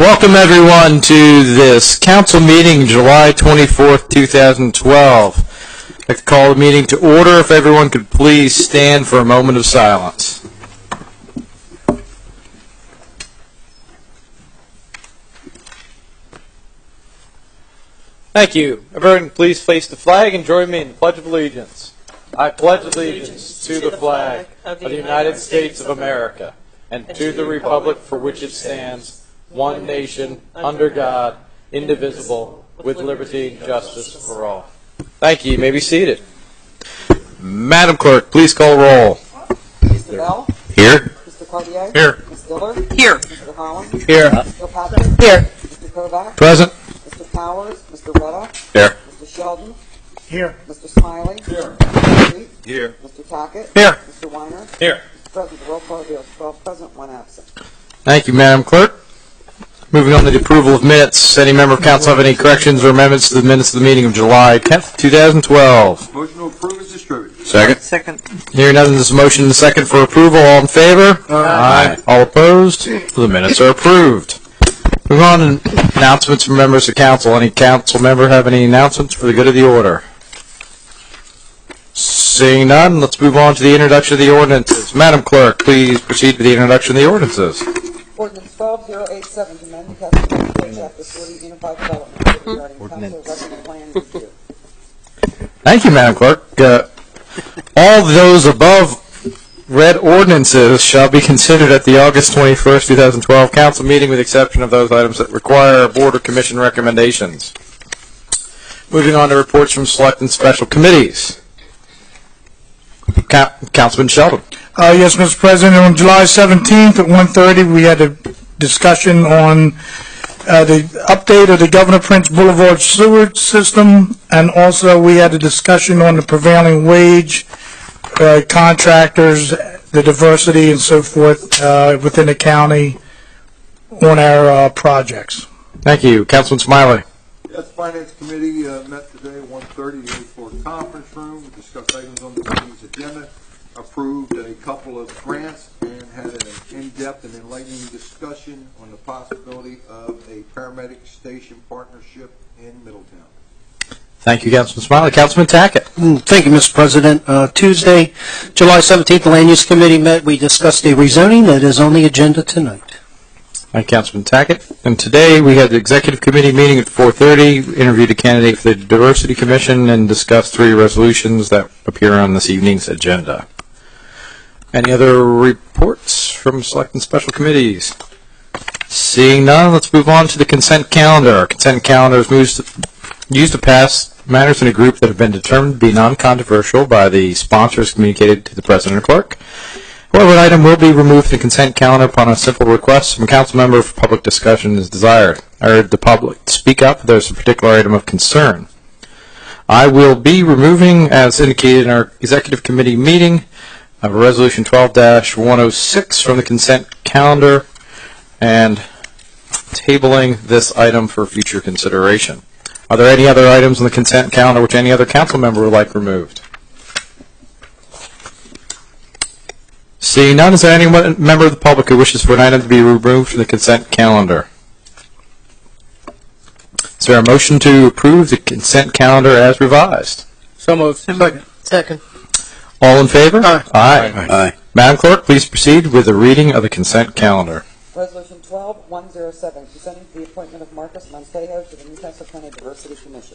Welcome everyone to this council meeting, July 24th, 2012. I'd like to call the meeting to order. If everyone could please stand for a moment of silence. Thank you. Everyone please face the flag and join me in the Pledge of Allegiance. I pledge allegiance to the flag of the United States of America and to the republic for which it stands, one nation, under God, indivisible, with liberty and justice for all. Thank you. You may be seated. Madam Clerk, please call roll. Mr. Bell? Here. Mr. Cartier? Here. Ms. Diller? Here. Mr. Collins? Here. Mr. Patrick? Here. Mr. Kovac? Present. Mr. Powers? Mr. Retta? Here. Mr. Sheldon? Here. Mr. Smiley? Here. Mr. Street? Here. Mr. Tackett? Here. Mr. Weiner? Here. Mr. President, the roll call is 12 present, 1 absent. Thank you, Madam Clerk. Moving on to the approval of minutes. Any member of council have any corrections or amendments to the minutes of the meeting of July 10th, 2012? Motion to approve is distributed. Second. Hearing none, there's a motion and a second for approval. All in favor? Aye. All opposed? The minutes are approved. Moving on to announcements from members of council. Any council member have any announcements for the good of the order? Seeing none, let's move on to the introduction of the ordinances. Madam Clerk, please proceed with the introduction of the ordinances. Ordinance 12087 to amend the Castle Code Chapter 40 Unified Development regarding council resident plan review. Thank you, Madam Clerk. All those above read ordinances shall be considered at the August 21st, 2012 council meeting, with the exception of those items that require board or commission recommendations. Moving on to reports from select and special committees. Councilman Sheldon. Yes, Mr. President. On July 17th at 1:30, we had a discussion on the update of the Governor Prince Boulevard sewer system, and also we had a discussion on the prevailing wage, contractors, the diversity and so forth within the county on our projects. Thank you. Councilman Smiley. Yes, Finance Committee met today at 1:30 in the 8th conference room. We discussed items on the meeting's agenda, approved a couple of grants, and had an in-depth and enlightening discussion on the possibility of a paramedic station partnership in Middletown. Thank you, Councilman Smiley. Councilman Tackett. Thank you, Mr. President. Tuesday, July 17th, the Land Use Committee met. We discussed a rezoning that is on the agenda tonight. Thank you, Councilman Tackett. And today we had the Executive Committee meeting at 4:30, interviewed a candidate for the Diversity Commission, and discussed 3 resolutions that appear on this evening's agenda. Any other reports from select and special committees? Seeing none, let's move on to the consent calendar. Our consent calendar is used to pass matters in a group that have been determined to be non-controversial by the sponsors communicated to the President and Clerk. However, an item will be removed from the consent calendar upon a simple request from a council member if public discussion is desired. I urge the public to speak up if there's a particular item of concern. I will be removing, as indicated in our Executive Committee meeting, Resolution 12-106 from the consent calendar and tabling this item for future consideration. Are there any other items on the consent calendar which any other council member would like removed? Seeing none, is there any member of the public who wishes for an item to be removed from the consent calendar? Is there a motion to approve the consent calendar as revised? So moved. Second. All in favor? Aye. Aye. Madam Clerk, please proceed with the reading of the consent calendar. Resolution 12107, presenting the appointment of Marcus Montejo to the Newcastle County Diversity Commission.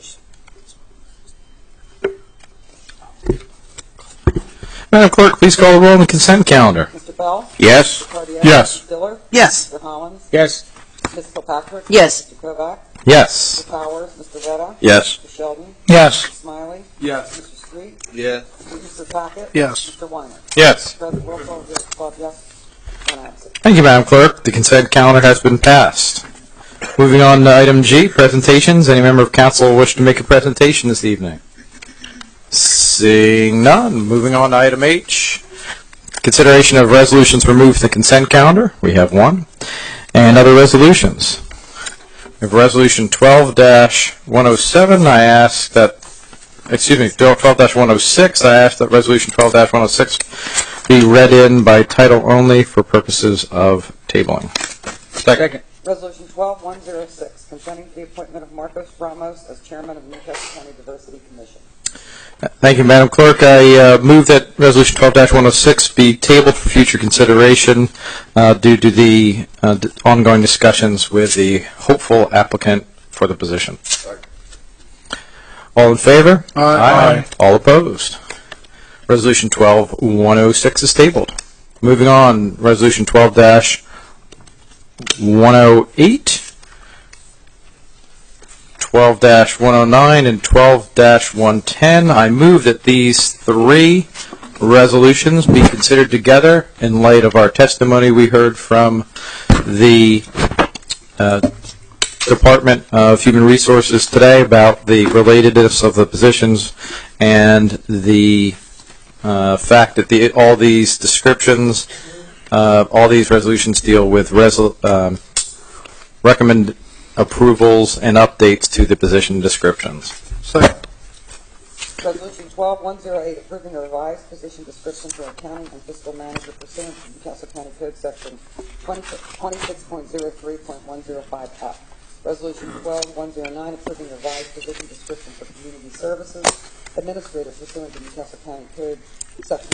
Madam Clerk, please call the roll on the consent calendar. Mr. Bell? Yes. Mr. Cartier? Yes. Ms. Diller? Yes. Mr. Collins? Yes. Ms. Kilpatrick? Yes. Mr. Kovac? Yes. Mr. Powers? Mr. Retta? Yes. Mr. Sheldon? Yes. Mr. Smiley? Yes. Mr. Street? Yes. Mr. Tackett? Yes. Mr. Weiner? Yes. President, roll call is 12 yes, 1 absent. Thank you, Madam Clerk. The consent calendar has been passed. Moving on to item G, presentations. Any member of council wish to make a presentation this evening? Seeing none. Moving on to item H, consideration of resolutions removed from the consent calendar. We have one. And other resolutions. We have Resolution 12-107. I ask that, 12-106. I ask that Resolution 12-106 be read in by title only for purposes of tabling. Second. Resolution 12-106, consenting to the appointment of Marcos Ramos as chairman of Newcastle County Diversity Commission. Thank you, Madam Clerk. I move that Resolution 12-106 be tabled for future consideration due to the ongoing discussions with the hopeful applicant for the position. All in favor? Aye. All opposed? Resolution 12-106 is tabled. Moving on, Resolution 12-108, 12-109, and 12-110. I move that these three resolutions be considered together in light of our testimony we heard from the Department of Human Resources today about the relatedness of the positions and the fact that all these descriptions, all these resolutions deal with recommend approvals and updates to the position descriptions. Resolution 12-108, approving a revised position description for accounting and fiscal manager pursuant to Newcastle County Code Section 26.03.105F. Resolution 12-109, approving a revised position description for community services administrator pursuant to Newcastle County Code Section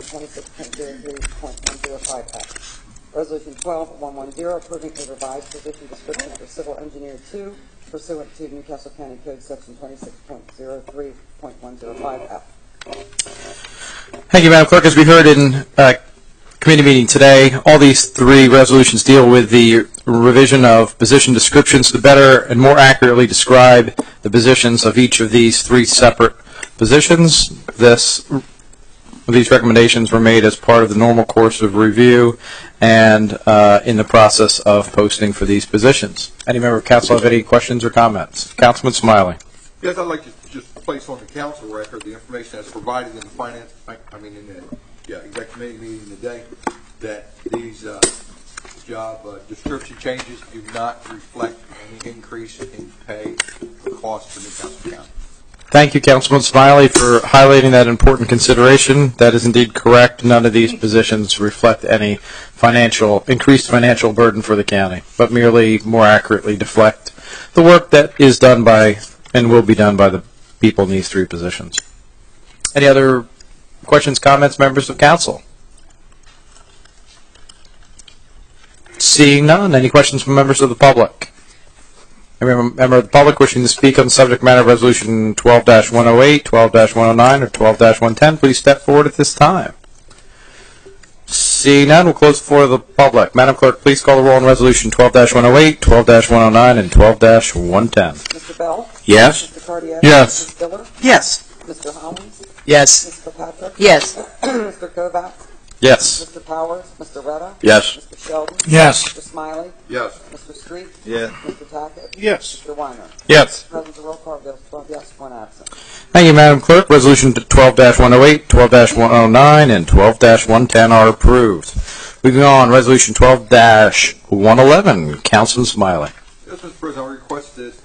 26.03.105F. Resolution 12-110, approving a revised position description for civil engineer 2 pursuant to Newcastle County Code Section 26.03.105F. Thank you, Madam Clerk. As we heard in committee meeting today, all these three resolutions deal with the revision of position descriptions to better and more accurately describe the positions of each of these three separate positions. These recommendations were made as part of the normal course of review and in the process of posting for these positions. Any member of council have any questions or comments? Councilman Smiley. Yes, I'd like to just place on the council record the information that's provided in the exec committee meeting today, that these job description changes do not reflect any increase in pay or cost for Newcastle County. Thank you, Councilman Smiley, for highlighting that important consideration. That is indeed correct. None of these positions reflect any increased financial burden for the county, but merely more accurately deflect the work that is done by and will be done by the people in these three positions. Any other questions, comments, members of council? Seeing none, any questions from members of the public? Any member of the public wishing to speak on the subject matter of Resolution 12-108, 12-109, or 12-110, please step forward at this time. Seeing none, we'll close the floor to the public. Madam Clerk, please call the roll on Resolution 12-108, 12-109, and 12-110. Mr. Bell? Yes? Mr. Cardier? Yes. Ms. Diller? Yes. Mr. Hollins? Yes. Ms. Kirkpatrick? Yes. Mr. Kovacs? Yes. Mr. Powers? Mr. Retta? Yes. Mr. Sheldon? Yes. Mr. Smiley? Yes. Mr. Street? Yes. Mr. Tackett? Yes. Mr. Weiner? Yes. President, roll call vote, 12 yes, 1 absent. Thank you, Madam Clerk. Resolution 12-108, 12-109, and 12-110 are approved. Moving on, Resolution 12-111, Councilman Smiley. Yes, Mr. President, I request that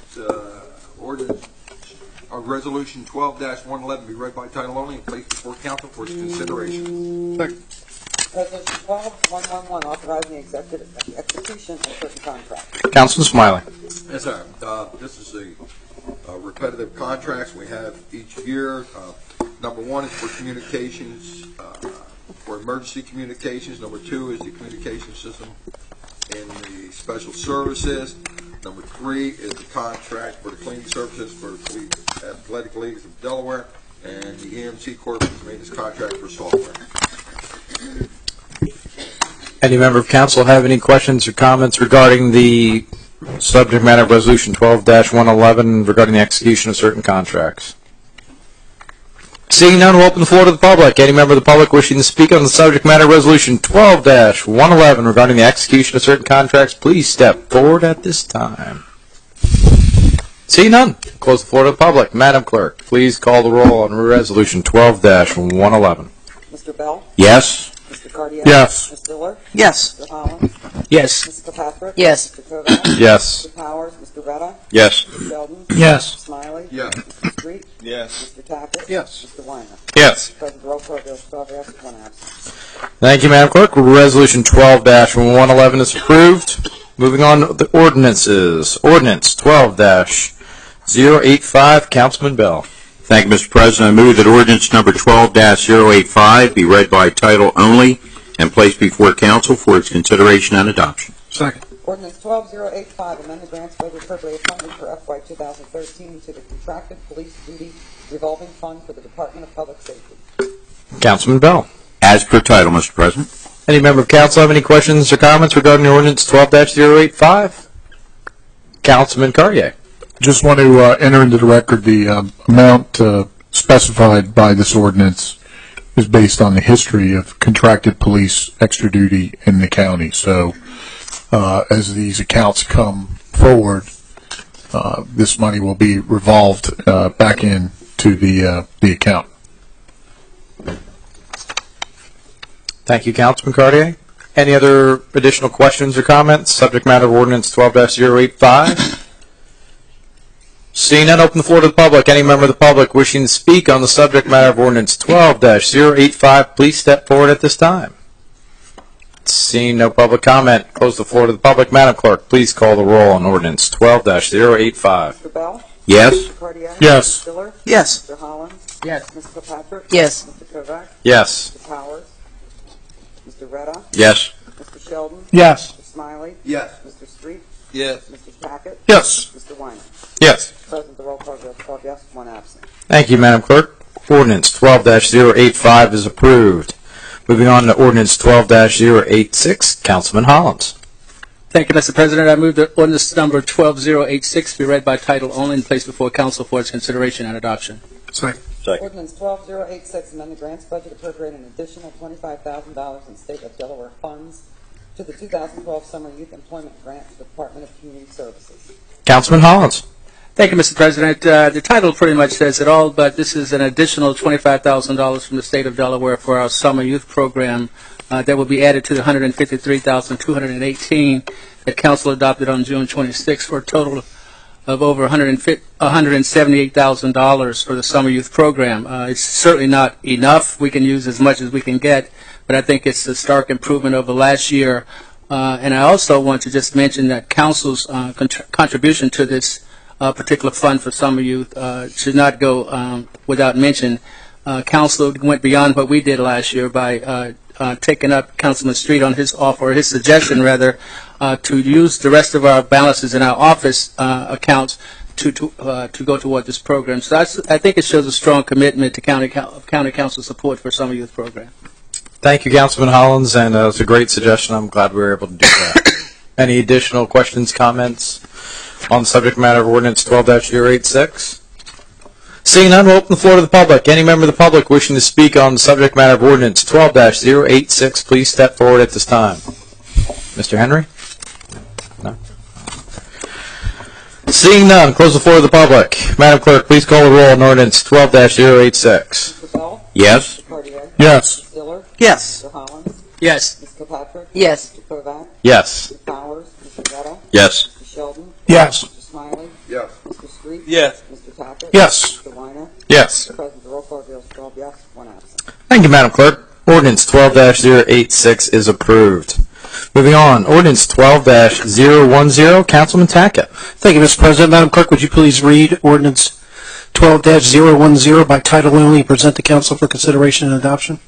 Resolution 12-111 be read by title only and placed before council for its consideration. Resolution 12-111, authorizing the execution of certain contracts. Councilman Smiley. Yes, sir. This is the repetitive contracts we have each year. Number one is for communications, for emergency communications. Number two is the communication system in the special services. Number three is the contract for the cleaning services for the Athletic Leagues of Delaware, and the EMC Corp is maintenance contract for software. Any member of council have any questions or comments regarding the subject matter of Resolution 12-111 regarding the execution of certain contracts? Seeing none, we'll open the floor to the public. Any member of the public wishing to speak on the subject matter of Resolution 12-111 regarding the execution of certain contracts, please step forward at this time. Seeing none, close the floor to the public. Madam Clerk, please call the roll on Resolution 12-111. Mr. Bell? Yes? Mr. Cardier? Yes. Ms. Diller? Yes. Mr. Hollins? Yes. Ms. Kirkpatrick? Yes. Mr. Kovacs? Yes. Mr. Powers? Mr. Retta? Yes. Mr. Sheldon? Yes. Mr. Smiley? Yes. Mr. Street? Yes. Mr. Tackett? Yes. Mr. Weiner? Yes. President, roll call vote, 12 yes, 1 absent. Thank you, Madam Clerk. Resolution 12-111 is approved. Moving on to the ordinances. Ordinance 12-085, Councilman Bell. Thank you, Mr. President. I move that ordinance number 12-085 be read by title only and placed before council for its consideration and adoption. Second. Ordinance 12085, amend the grants budget appropriate funding for FY 2013 to the contracted police duty revolving fund for the Department of Public Safety. Councilman Bell. As per title, Mr. President. Any member of council have any questions or comments regarding ordinance 12-085? Councilman Cartier. Just want to enter into the record the amount specified by this ordinance is based on the history of contracted police extra duty in the county. So as these accounts come forward, this money will be revolved back into the account. Thank you, Councilman Cartier. Any other additional questions or comments? Subject matter of ordinance 12-085. Seeing none, open the floor to the public. Any member of the public wishing to speak on the subject matter of ordinance 12-085, please step forward at this time. Seeing no public comment, close the floor to the public. Madam Clerk, please call the roll on ordinance 12-085. Mr. Bell? Yes. Mr. Cartier? Yes. Mr. Stiller? Yes. Mr. Hollins? Yes. Ms. Kilpatrick? Yes. Mr. Kovac? Yes. Mr. Powers? Mr. Retta? Yes. Mr. Sheldon? Yes. Mr. Smiley? Yes. Mr. Street? Yes. Mr. Tackett? Yes. Mr. Weiner? Yes. President, the roll call goes 12 yes, 1 absent. Thank you, Madam Clerk. Ordinance 12-085 is approved. Moving on to ordinance 12-086, Councilman Hollins. Thank you, Mr. President. I move that ordinance number 12086 be read by title only and placed before council for its consideration and adoption. Second. Ordinance 12086, amend the grants budget appropriating an additional $25,000 in state of Delaware funds to the 2012 Summer Youth Employment Grant to the Department of Community Services. Councilman Hollins. Thank you, Mr. President. The title pretty much says it all, but this is an additional $25,000 from the state of Delaware for our summer youth program that will be added to the $153,218 that council adopted on June 26 for a total of over $178,000 for the summer youth program. It's certainly not enough. We can use as much as we can get, but I think it's a stark improvement over last year. And I also want to just mention that council's contribution to this particular fund for summer youth should not go without mention. Council went beyond what we did last year by taking up Councilman Street on his offer, his suggestion rather, to use the rest of our balances in our office accounts to go toward this program. So I think it shows a strong commitment to county council support for summer youth program. Thank you, Councilman Hollins, and it was a great suggestion. I'm glad we were able to do that. Any additional questions, comments on the subject matter of ordinance 12-086? Seeing none, we'll open the floor to the public. Any member of the public wishing to speak on the subject matter of ordinance 12-086, please step forward at this time. Mr. Henry? No? Seeing none, close the floor to the public. Madam Clerk, please call the roll on ordinance 12-086. Mr. Bell? Yes. Mr. Cartier? Yes. Mr. Stiller? Yes. Mr. Hollins? Yes. Ms. Kilpatrick? Yes. Mr. Kovac? Yes. Mr. Powers? Mr. Retta? Yes. Mr. Sheldon? Yes. Mr. Smiley? Yes. Mr. Street? Yes. Mr. Tackett? Yes. Mr. Weiner? Yes. President, the roll call goes 12 yes, 1 absent. Thank you, Madam Clerk. Ordinance 12-086 is approved. Moving on, ordinance 12-010, Councilman Tackett. Thank you, Mr. President. Madam Clerk, would you please read ordinance 12-010 by title only and present to council for consideration and adoption?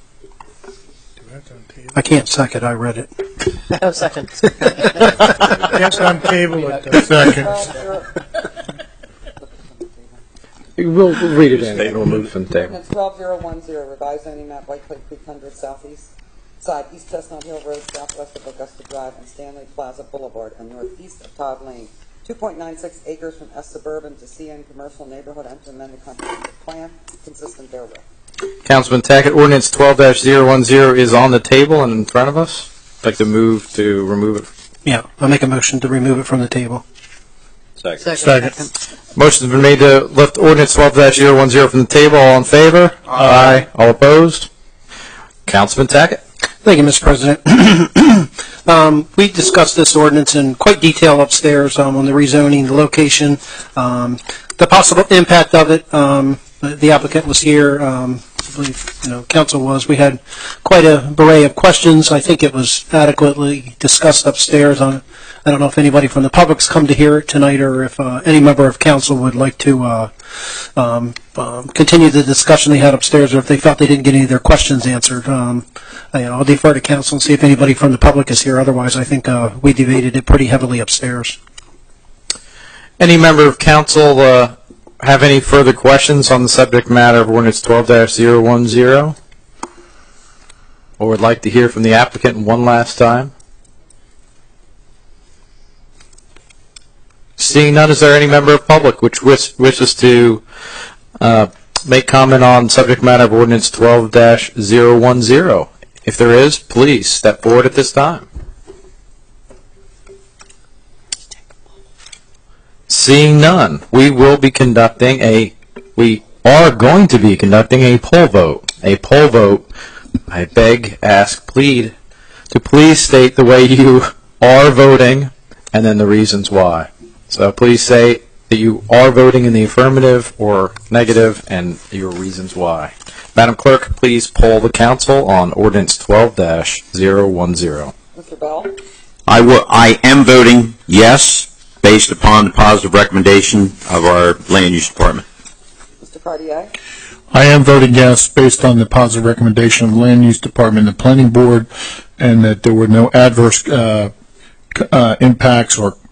I can't second. I read it. Oh, second. Yes, on table it. Second. We'll read it in. We'll move from the table. Ordinance 12010, revised zoning map, White Clay Creek 100 southeast side, East Chestnut Hill Road, southwest of Augusta Drive, and Stanley Plaza Boulevard, and northeast of Todd Lane. 2.96 acres from S Suburban to CN Commercial Neighborhood, and to amend the comprehensive plan consistent therewith. Councilman Tackett, ordinance 12-010 is on the table and in front of us. I'd like to move to remove it. Yeah, I'll make a motion to remove it from the table. Second. Motion's been made to lift ordinance 12-010 from the table. All in favor? Aye. All opposed? Councilman Tackett. Thank you, Mr. President. We discussed this ordinance in quite detail upstairs on the rezoning, the location, the possible impact of it. The applicant was here I believe, council was. We had quite a array of questions. I think it was adequately discussed upstairs. I don't know if anybody from the public's come to hear it tonight, or if any member of council would like to continue the discussion they had upstairs, or if they felt they didn't get any of their questions answered. I'll defer to council and see if anybody from the public is here. Otherwise, I think we debated it pretty heavily upstairs. Any member of council have any further questions on the subject matter of ordinance 12-010? Or would like to hear from the applicant one last time? Seeing none, is there any member of public which wishes to make comment on subject matter of ordinance 12-010? If there is, please step forward at this time. Seeing none, we are going to be conducting a poll vote. A poll vote, I beg, ask, plead, to please state the way you are voting and then the reasons why. So please say that you are voting in the affirmative or negative and your reasons why. Madam Clerk, please poll the council on ordinance 12-010. Mr. Bell? I am voting yes, based upon the positive recommendation of our land use department. Mr. Cartier? I am voting yes, based on the positive recommendation of the Land Use Department and the Planning Board, and that there were no adverse impacts or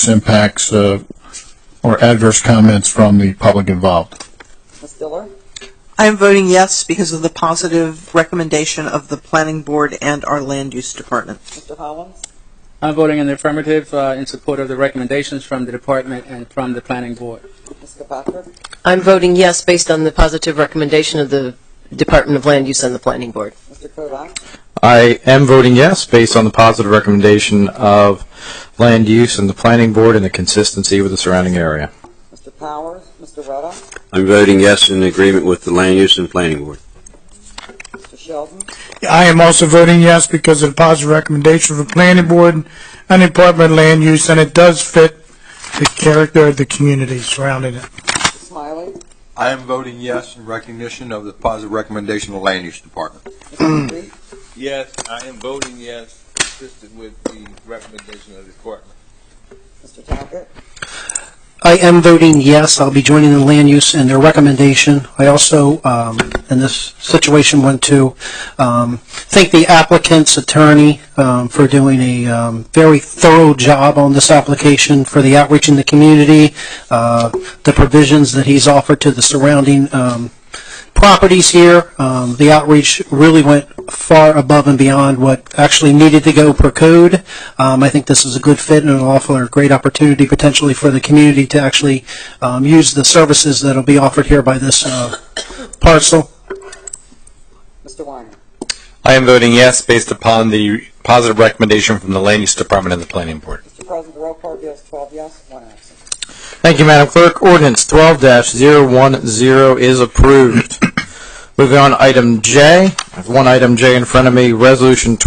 adverse comments from the public involved. Ms. Diller? I am voting yes because of the positive recommendation of the Planning Board and our Land Use Department. Mr. Hollins? I'm voting in the affirmative in support of the recommendations from the department and from the planning board. Ms. Kirkpatrick? I'm voting yes based on the positive recommendation of the Department of Land Use and the Planning Board. Mr. Kovac? I am voting yes based on the positive recommendation of land use and the planning board and the consistency with the surrounding area. Mr. Powers? Mr. Retta? I'm voting yes in agreement with the Land Use and Planning Board. Mr. Sheldon? I am also voting yes because of the positive recommendation of the Planning Board and the Department of Land Use, and it does fit the character of the community surrounding it. Mr. Smiley? I am voting yes in recognition of the positive recommendation of the Land Use Department. Mr. Street? Yes, I am voting yes, consistent with the recommendation of the department. Mr. Tackett? I am voting yes. I'll be joining the land use and their recommendation. I also, in this situation, want to thank the applicant's attorney for doing a very thorough job on this application, for the outreach in the community, the provisions that he's offered to the surrounding properties here. The outreach really went far above and beyond what actually needed to go per code. I think this is a good fit and it'll offer a great opportunity potentially for the community to actually use the services that will be offered here by this parcel. Mr. Weiner? I am voting yes based upon the positive recommendation from the Land Use Department and the Planning Board. Mr. President, the roll call is 12 yes, 1 absent. Thank you, Madam Clerk. Ordinance 12-010 is approved. Moving on to item J. I have one item J in front of me, Resolution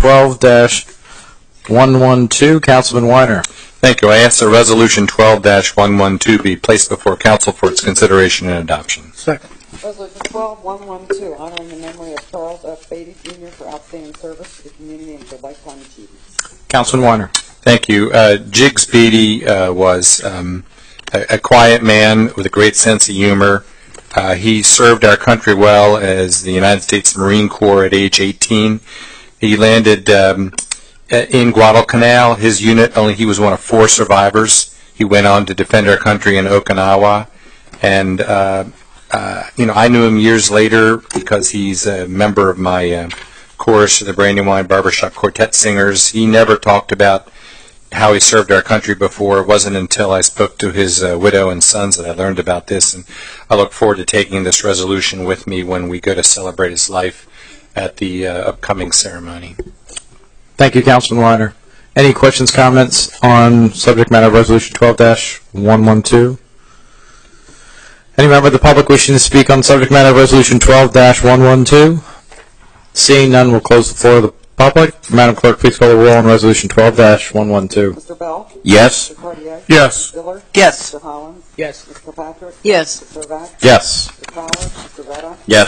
12-112. Councilman Weiner. Thank you. I ask that Resolution 12-112 be placed before Council for its consideration and adoption. Second. Resolution 12-112, honoring the memory of Charles F. Beatty, Jr. for outstanding service to the community and for lifetime achievements. Councilman Weiner. Thank you. Jiggs Beatty was a quiet man with a great sense of humor. He served our country well as the United States Marine Corps at age 18. He landed in Guadalcanal. His unit, he was one of 4 survivors. He went on to defend our country in Okinawa. And, I knew him years later because he's a member of my chorus of the Brandywine Barbershop Quartet Singers. He never talked about how he served our country before. It wasn't until I spoke to his widow and sons that I learned about this, and I look forward to taking this resolution with me when we go to celebrate his life at the upcoming ceremony. Thank you, Councilman Weiner. Any questions, comments on subject matter of Resolution 12-112? Any member of the public wishing to speak on subject matter of Resolution 12-112? Seeing none, we'll close the floor of the public. Madam Clerk, please call the roll on Resolution 12-112. Mr. Bell? Yes. Mr. Cartier? Yes. Mr. Diller? Yes. Mr. Hollins? Yes. Mr. Kirkpatrick? Yes. Mr. Kovac? Yes. Mr. Powers? Mr. Retta? Yes. Mr.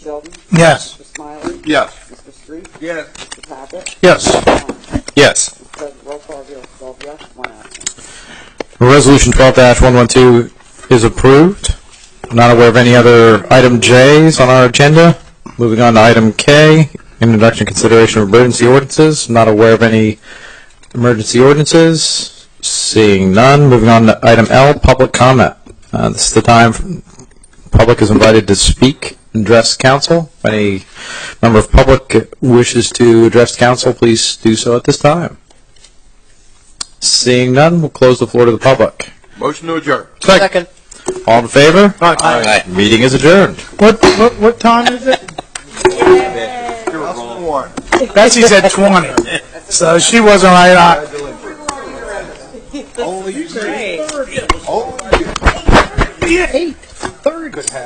Sheldon? Yes. Mr. Smiley? Yes. Mr. Street? Yes. Mr. Packard? Yes. Yes. Mr. President, roll call, 12 yes, 1 absent. Resolution 12-112 is approved. Not aware of any other item J's on our agenda. Moving on to item K, introduction and consideration of emergency ordinances. Not aware of any emergency ordinances. Seeing none. Moving on to item L, public comment. This is the time public is invited to speak and address council. If any member of public wishes to address council, please do so at this time. Seeing none, we'll close the floor to the public. Motion to adjourn. Second. All in favor? Aye. Meeting is adjourned. What time is it? Bessie said 20, so she wasn't right on. Only 30.